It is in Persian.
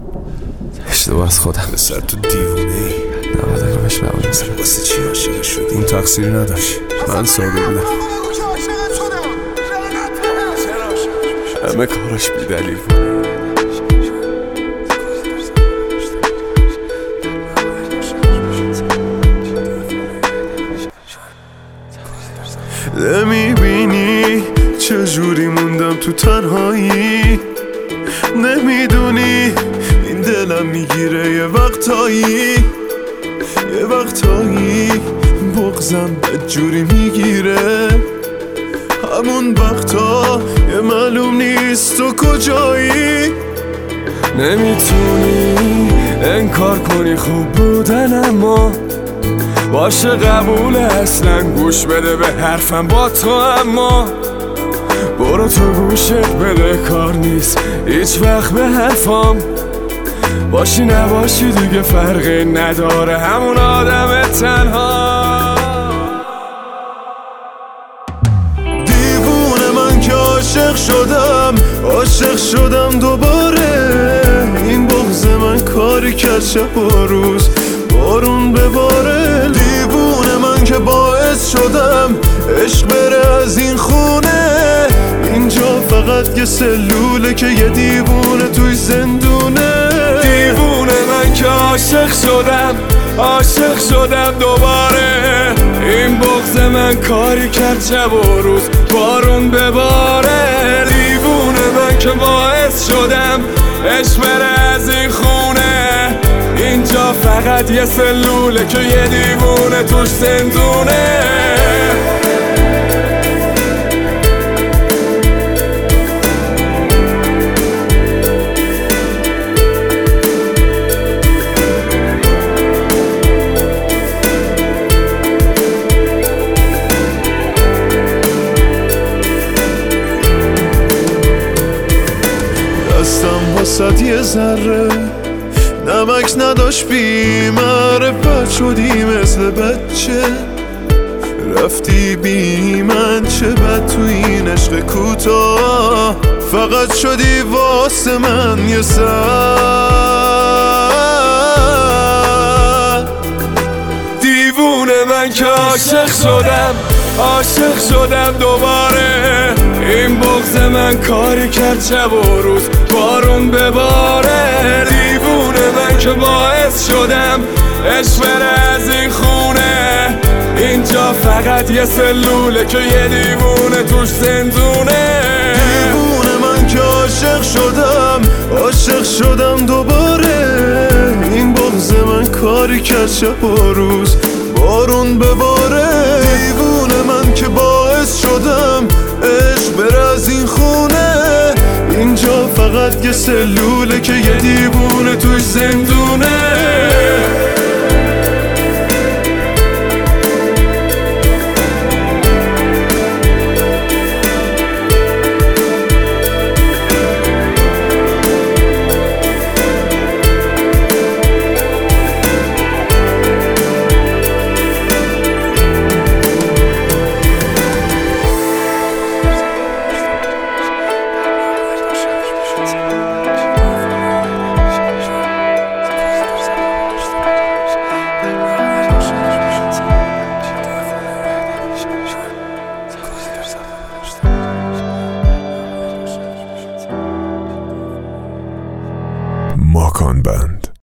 اشتباه از خودم. پسر تو دیوونه‌ای. نباید روش بمونم. واسه چی عاشق شدی؟ اون تقصیری نداشت، من ساده بودم. همه کاراش بی‌دلیل بود. نمیبینی چجوری موندم تو تنهایی؟ نمیدونی این دلم میگیره یه وقتایی بغضم بدجوری میگیره. همون وقتا یه معلوم نیست تو کجایی. نمیتونی انکار کنی خوب بودن، اما باشه قبوله، اصلا گوش بده به حرفم با تو. اما برو تو گوشت بده، کار نیست هیچ وقت به حرفام. باشی نباشی دیگه فرقی نداره، همون آدم تنها. دیوونه من که عاشق شدم دوباره. این بغض من کاری کرد شب و روز بارون بباره. دیوونه من که باعث شدم عشق بره از این خونه. اینجا فقط یه سلوله که یه دیوونه توی زندونه. دیوونه من که عاشق شدم دوباره. این بغض من کاری کرد شب و روز بارون بباره. دیوونه من که باعث شدم عشق بره از این خونه. اینجا فقط یه سلوله که یه دیوونه توش زندونه. دستم واسد یه ذره نمک نداشت، بی معرفت شدی مثل بچه. رفتی بی من، چه بد تو این عشق کوتاه. فقط شدی واسه من یه سر. دیوونه من که عاشق شدم دوباره. این بغض من کاری کرد شب و روز بارون بباره. دیوونه من که باعث شدم عشق بره از این خونه. اینجا فقط یه سلوله که یه دیوونه توش زندونه. دیوونه من که عاشق شدم دوباره. این بغض من کاری کرد شب و روز بارون بباره. دیوونه من که باعث شدم عشق بره از این خونه. اینجا فقط یه سلوله که یه دیوونه توش زندونه. ماکان بند.